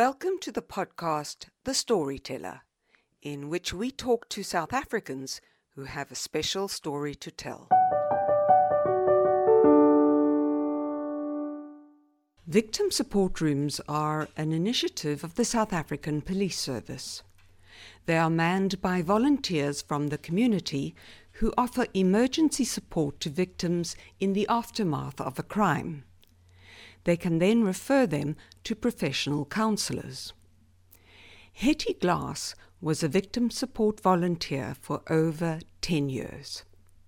Welcome to the podcast, The Storyteller, in which we talk to South Africans who have a special story to tell. Victim support rooms are an initiative of the South African Police Service. They are manned by volunteers from the community who offer emergency support to victims in the aftermath of a crime. They can then refer them to professional counsellors. Hetty Glass was a victim support volunteer for over 10 years.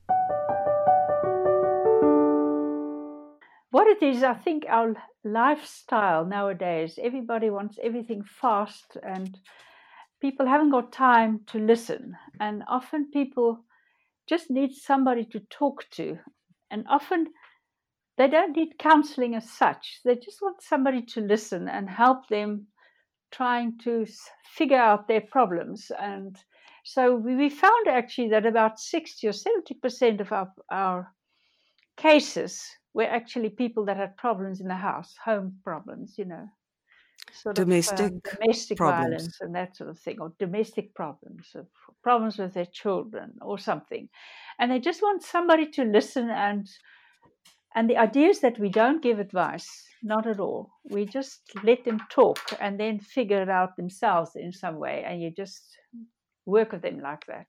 What it is, I think our lifestyle nowadays, everybody wants everything fast and people haven't got time to listen. And often people just need somebody to talk to. And often they don't need counseling as such. They just want somebody to listen and help them trying to figure out their problems. And so we found actually that about 60 or 70% of our cases were actually people that had problems in the house, home problems, Domestic problems. Violence and that sort of thing, or domestic problems, or problems with their children or something. And they just want somebody to listen. And the idea is that we don't give advice, not at all. We just let them talk and then figure it out themselves in some way. And you just work with them like that.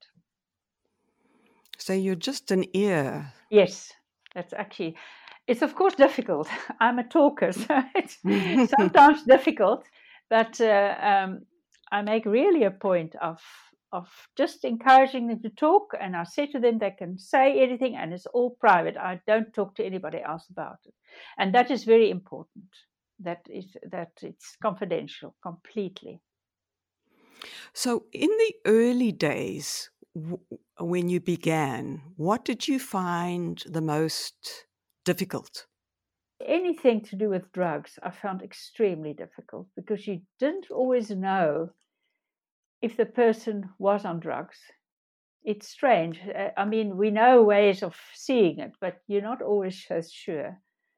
So you're just an ear. Yes, it's of course difficult. I'm a talker, so it's sometimes difficult. But I make really a point of just encouraging them to talk, and I say to them they can say anything and it's all private. I don't talk to anybody else about it. And that is very important, that it's confidential completely. So in the early days, when you began, what did you find the most difficult? Anything to do with drugs I found extremely difficult, because you didn't always know if the person was on drugs. It's strange. I mean, we know ways of seeing it, but you're not always so sure.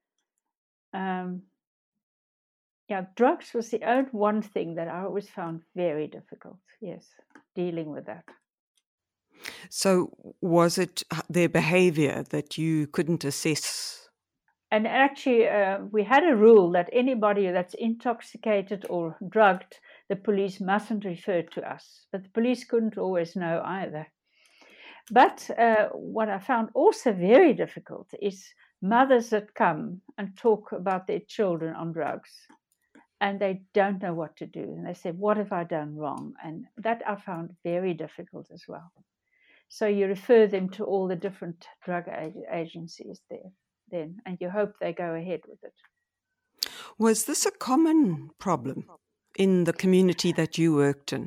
Drugs was the only one thing that I always found very difficult. Yes, dealing with that. So was it their behavior that you couldn't assess? And actually, we had a rule that anybody that's intoxicated or drugged, the police mustn't refer to us. But the police couldn't always know either. But what I found also very difficult is mothers that come and talk about their children on drugs, and they don't know what to do. And they say, what have I done wrong? And that I found very difficult as well. So you refer them to all the different drug agencies there then, and you hope they go ahead with it. Was this a common problem in the community that you worked in?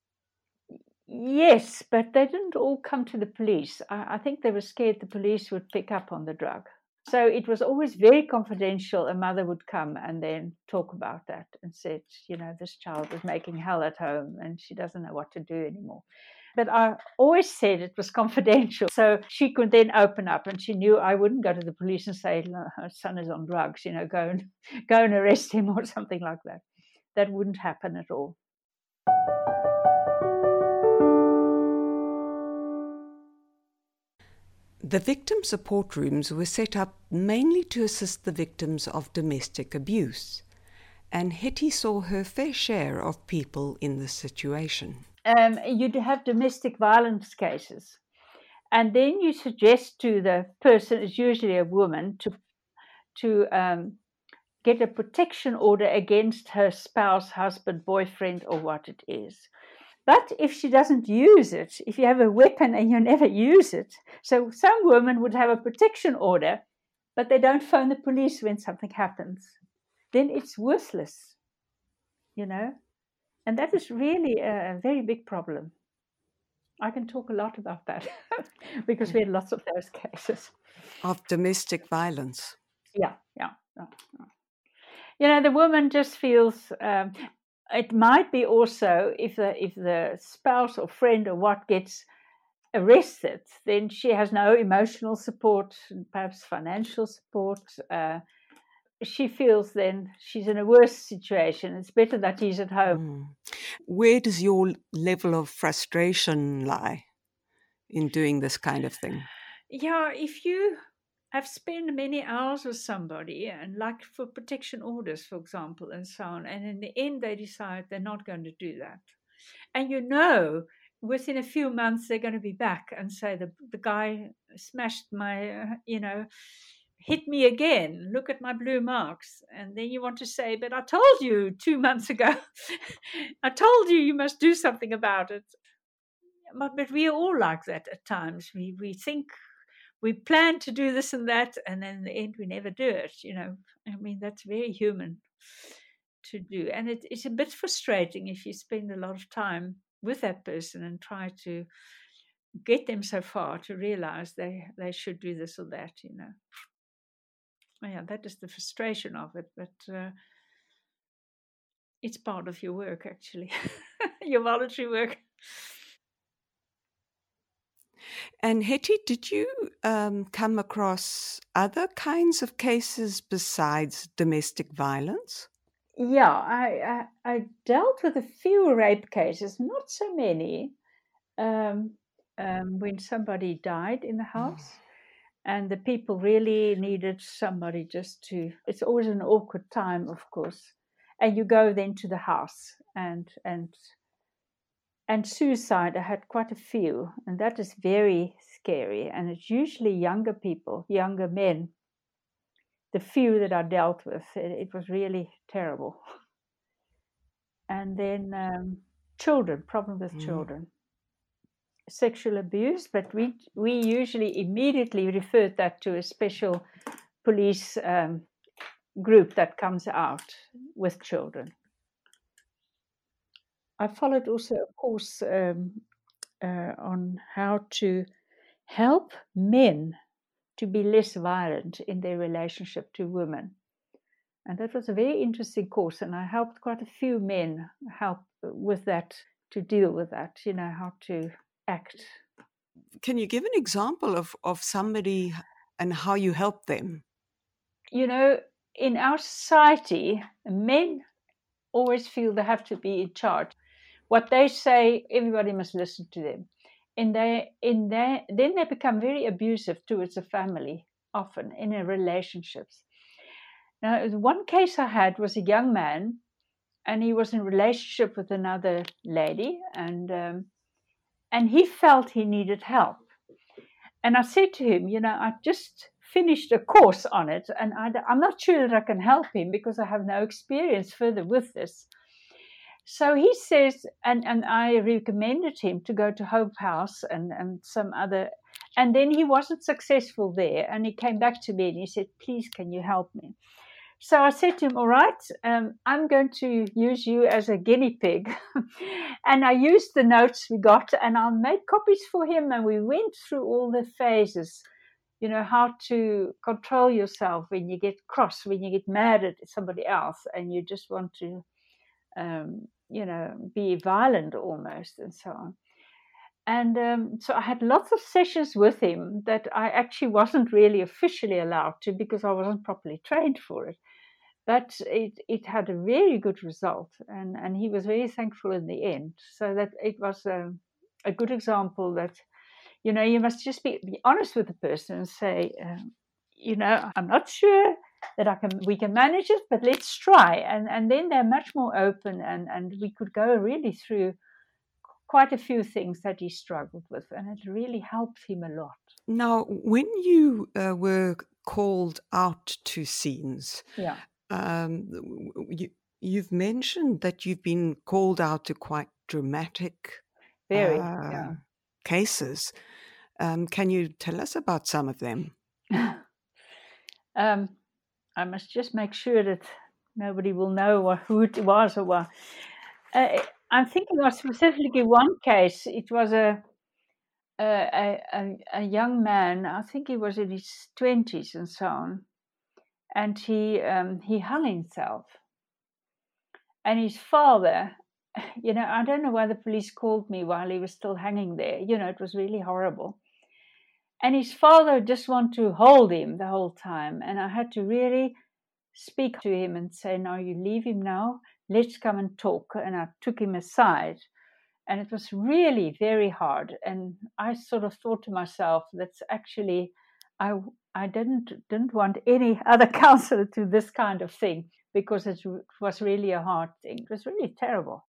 Yes, but they didn't all come to the police. I think they were scared the police would pick up on the drug. So it was always very confidential. A mother would come and then talk about that and said, this child is making hell at home and she doesn't know what to do anymore. But I always said it was confidential. So she could then open up, and she knew I wouldn't go to the police and say, her son is on drugs, go and arrest him or something like that. That wouldn't happen at all. The victim support rooms were set up mainly to assist the victims of domestic abuse, and Hetty saw her fair share of people in this situation. You'd have domestic violence cases, and then you suggest to the person, it's usually a woman, to get a protection order against her spouse, husband, boyfriend, or what it is. But if she doesn't use it, if you have a weapon and you never use it, so some women would have a protection order, but they don't phone the police when something happens, then it's worthless, And that is really a very big problem. I can talk a lot about that because we had lots of those cases. Of domestic violence. Yeah. The woman just feels... it might be also if the spouse or friend or what gets arrested, then she has no emotional support, perhaps financial support, she feels then she's in a worse situation. It's better that he's at home. Where does your level of frustration lie in doing this kind of thing? Yeah, if you have spent many hours with somebody, and like for protection orders, for example, and so on, and in the end they decide they're not going to do that. And within a few months they're going to be back and say the guy smashed my, hit me again. Look at my blue marks. And then you want to say, but I told you 2 months ago, I told you must do something about it. But we are all like that at times. We think we plan to do this and that, and then in the end we never do it. I mean, that's very human to do. And it's a bit frustrating if you spend a lot of time with that person and try to get them so far to realize they should do this or that, Yeah, that is the frustration of it, but it's part of your work, actually, your voluntary work. And Hetty, did you come across other kinds of cases besides domestic violence? Yeah, I dealt with a few rape cases, not so many, when somebody died in the house. And the people really needed somebody it's always an awkward time, of course. And you go then to the house and suicide, I had quite a few, and that is very scary. And it's usually younger people, younger men. The few that I dealt with, it was really terrible. And then problem with children. Sexual abuse, but we usually immediately referred that to a special police group that comes out with children. I followed also a course on how to help men to be less violent in their relationship to women. And that was a very interesting course, and I helped quite a few men help with that, to deal with that, how to act. Can you give an example of somebody and how you help them? In our society, men always feel they have to be in charge. What they say, everybody must listen to them. Then they become very abusive towards the family, often in their relationships. Now, one case I had was a young man, and he was in a relationship with another lady, and he felt he needed help. And I said to him, I just finished a course on it, and I'm not sure that I can help him because I have no experience further with this. So he says, and I recommended him to go to Hope House and some other, and then he wasn't successful there, and he came back to me and he said, please, can you help me? So I said to him, all right, I'm going to use you as a guinea pig. And I used the notes we got, and I made copies for him, and we went through all the phases, how to control yourself when you get cross, when you get mad at somebody else, and you just want to be violent almost, and so on. And so I had lots of sessions with him that I actually wasn't really officially allowed to because I wasn't properly trained for it. But it had a very good result, and he was very thankful in the end. So that it was a good example that, you must just be honest with the person and say, I'm not sure that we can manage it, but let's try. And then they're much more open, and we could go really through quite a few things that he struggled with, and it really helped him a lot. Now, when you were called out to scenes, yeah, you've mentioned that you've been called out to quite dramatic cases. Can you tell us about some of them? I must just make sure that nobody will know who it was or what. I'm thinking of specifically one case. It was a young man. I think he was in his 20s and so on, and he hung himself. And his father, I don't know why the police called me while he was still hanging there. It was really horrible. And his father just wanted to hold him the whole time, and I had to really speak to him and say, no, you leave him now, let's come and talk. And I took him aside. And it was really very hard. And I sort of thought to myself, that's actually, I didn't want any other counselor to do this kind of thing, because it was really a hard thing. It was really terrible.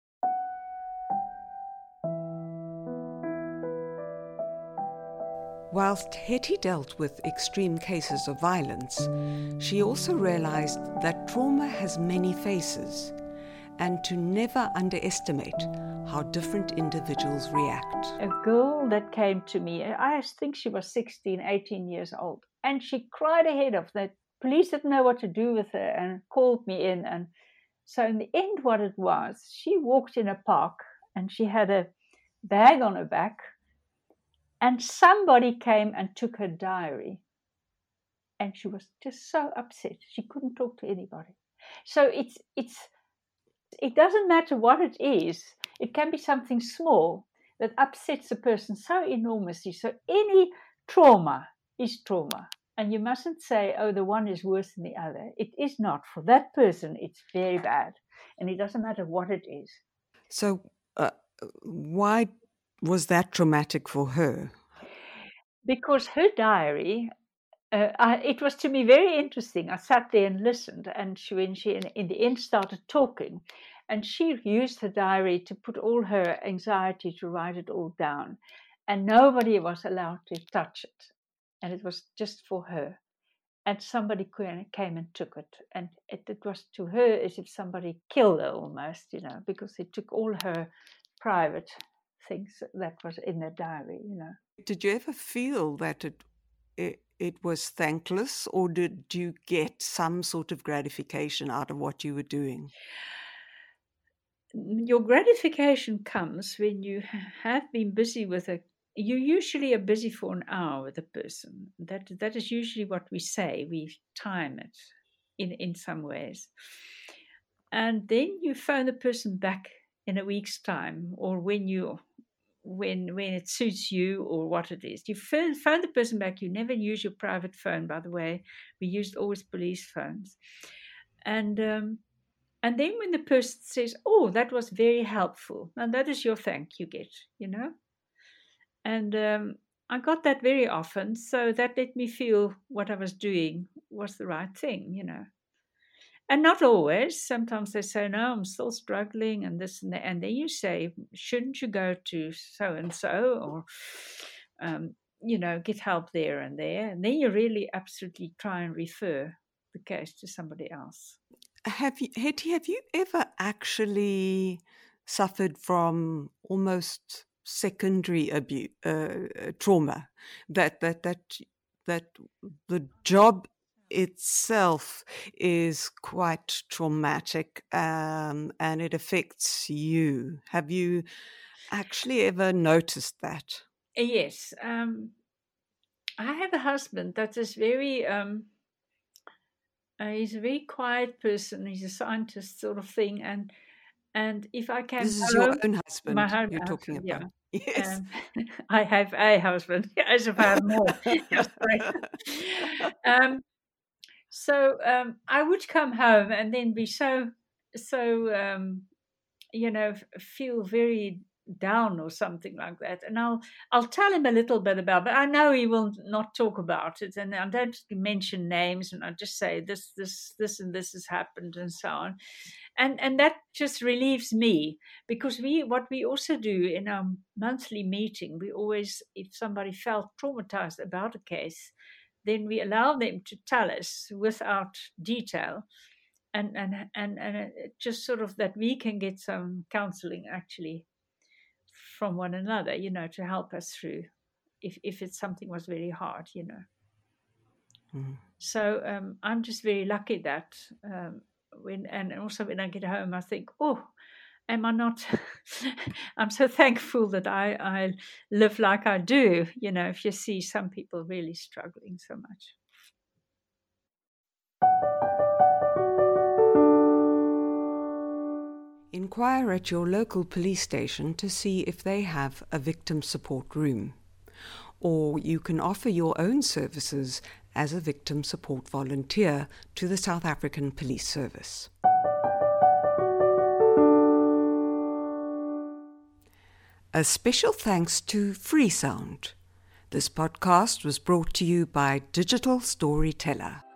Whilst Hetty dealt with extreme cases of violence, she also realized that trauma has many faces, and to never underestimate how different individuals react. A girl that came to me, I think she was 16, 18 years old, and she cried her head off. The police didn't know what to do with her and called me in. And so in the end, what it was, she walked in a park and she had a bag on her back, and somebody came and took her diary. And she was just so upset. She couldn't talk to anybody. So it doesn't matter what it is. It can be something small that upsets a person so enormously. So any trauma is trauma. And you mustn't say, oh, the one is worse than the other. It is not. For that person, it's very bad. And it doesn't matter what it is. So why was that traumatic for her? Because her diary, it was to me very interesting. I sat there and listened, and when she in the end started talking, and she used her diary to put all her anxiety, to write it all down, and nobody was allowed to touch it, and it was just for her. And somebody came and took it, and it was to her as if somebody killed her almost, because they took all her private things that was in the diary, Did you ever feel that it was thankless, or did you get some sort of gratification out of what you were doing? Your gratification comes when you have been busy with you usually are busy for an hour with a person. That is usually what we say. We time it in some ways. And then you phone the person back in a week's time, or when it suits you, or what it is. You phone the person back. You never use your private phone, by the way. We used always police phones. And then when the person says, oh, that was very helpful, and that is your thank you get, And I got that very often, so that let me feel what I was doing was the right thing, And not always. Sometimes they say, no, I'm still struggling, and this and that. And then you say, shouldn't you go to so-and-so, or, get help there and there. And then you really absolutely try and refer the case to somebody else. Hetty, have you ever actually suffered from almost secondary abuse, trauma, that the job itself is quite traumatic, and it affects you? Have you actually ever noticed that? Yes. I have a husband that is very... he's a very quiet person. He's a scientist sort of thing. And if I can... This is your own husband my own you're talking husband, about. Yeah. Yes. I have a husband, as if I have more. So I would come home and then be so feel very down or something like that, and I'll tell him a little bit about it, but I know he will not talk about it, and I don't mention names, and I just say this and this has happened and so on, and that just relieves me, because what we also do in our monthly meeting, we always, if somebody felt traumatized about a case, then we allow them to tell us without detail, and just sort of that we can get some counseling actually from one another, to help us through if it's something was very hard, Mm-hmm. So I'm just very lucky that also when I get home, I think, oh, am I not? I'm so thankful that I live like I do, if you see some people really struggling so much. Inquire at your local police station to see if they have a victim support room. or you can offer your own services as a victim support volunteer to the South African Police Service. A special thanks to Freesound. This podcast was brought to you by Digital Storyteller.